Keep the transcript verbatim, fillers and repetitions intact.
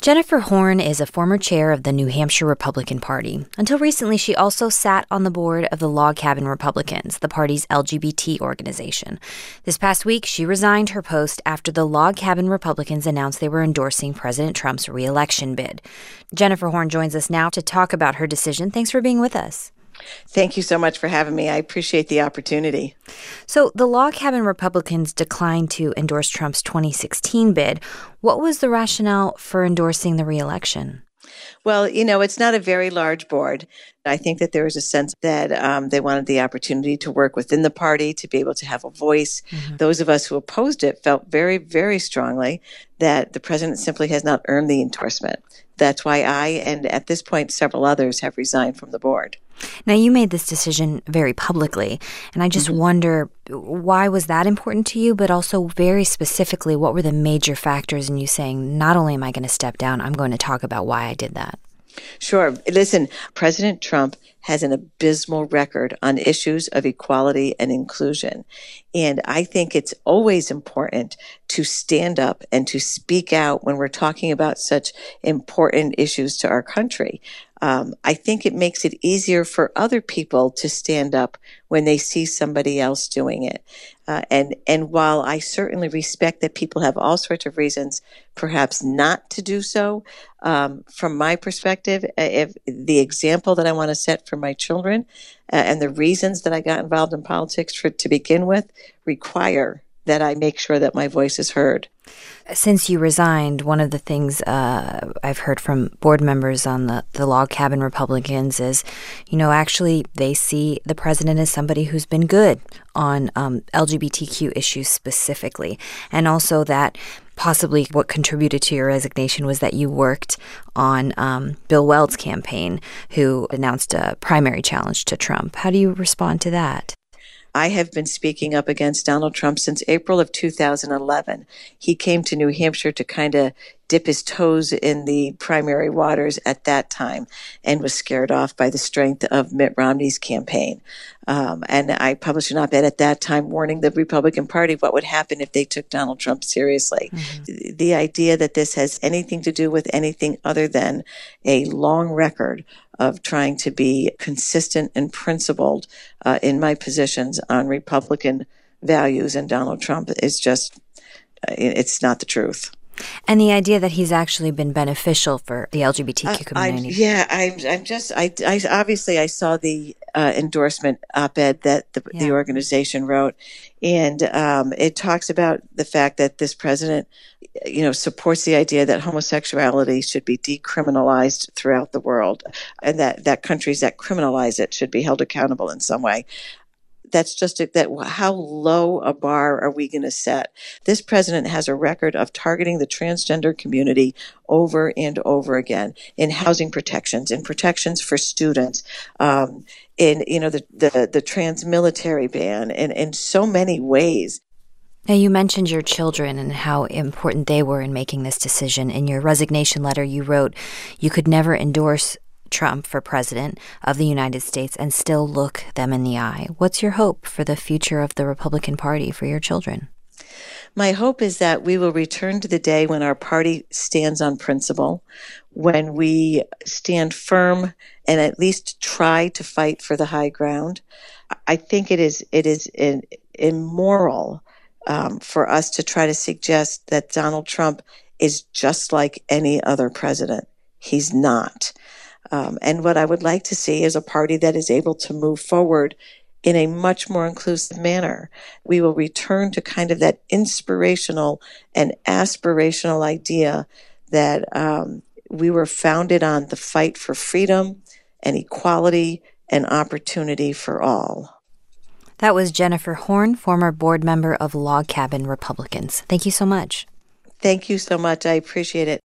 Jennifer Horn is a former chair of the New Hampshire Republican Party. Until recently, she also sat on the board of the Log Cabin Republicans, the party's L G B T organization. This past week, she resigned her post after the Log Cabin Republicans announced they were endorsing President Trump's re-election bid. Jennifer Horn joins us now to talk about her decision. Thanks for being with us. Thank you so much for having me. I appreciate the opportunity. So the Log Cabin Republicans declined to endorse Trump's twenty sixteen bid. What was the rationale for endorsing the re-election? Well, you know, it's not a very large board. I think that there was a sense that um, they wanted the opportunity to work within the party, to be able to have a voice. Mm-hmm. Those of us who opposed it felt very, very strongly that the president simply has not earned the endorsement. That's why I, and at this point, several others, have resigned from the board. Now, you made this decision very publicly, and I just mm-hmm. wonder, why was that important to you, but also very specifically, what were the major factors in you saying, not only am I going to step down, I'm going to talk about why I did that? Sure. Listen, President Trump has an abysmal record on issues of equality and inclusion. And I think it's always important to stand up and to speak out when we're talking about such important issues to our country. Um, I think it makes it easier for other people to stand up when they see somebody else doing it. Uh, and, and while I certainly respect that people have all sorts of reasons perhaps not to do so, um, from my perspective, if the example that I want to set for my children uh, and the reasons that I got involved in politics for, to begin with require that I make sure that my voice is heard. Since you resigned, one of the things uh, I've heard from board members on the, the Log Cabin Republicans is, you know, actually they see the president as somebody who's been good on um, L G B T Q issues specifically, and also that possibly what contributed to your resignation was that you worked on um, Bill Weld's campaign, who announced a primary challenge to Trump. How do you respond to that? I have been speaking up against Donald Trump since April of two thousand eleven. He came to New Hampshire to kind of dip his toes in the primary waters at that time and was scared off by the strength of Mitt Romney's campaign. Um, and I published an op-ed at that time warning the Republican Party what would happen if they took Donald Trump seriously. Mm-hmm. The, the idea that this has anything to do with anything other than a long record of trying to be consistent and principled uh, in my positions on Republican values and Donald Trump is just, uh, it's not the truth. And the idea that he's actually been beneficial for the L G B T Q community. I, yeah, I'm, I'm just, I, I obviously I saw the uh, endorsement op-ed that the, yeah. the organization wrote, and um, it talks about the fact that this president, you know, supports the idea that homosexuality should be decriminalized throughout the world, and that, that countries that criminalize it should be held accountable in some way. That's just a, that. How low a bar are we going to set? This president has a record of targeting the transgender community over and over again in housing protections, in protections for students, um, in you know the the, the trans military ban, and in so many ways. Now, you mentioned your children and how important they were in making this decision. In your resignation letter, you wrote you could never endorse Trump for president of the United States and still look them in the eye. What's your hope for the future of the Republican Party for your children? My hope is that we will return to the day when our party stands on principle, when we stand firm and at least try to fight for the high ground. I think it is it is in, immoral um, for us to try to suggest that Donald Trump is just like any other president. He's not. Um, and what I would like to see is a party that is able to move forward in a much more inclusive manner. We will return to kind of that inspirational and aspirational idea that um, we were founded on the fight for freedom and equality and opportunity for all. That was Jennifer Horn, former board member of Log Cabin Republicans. Thank you so much. Thank you so much. I appreciate it.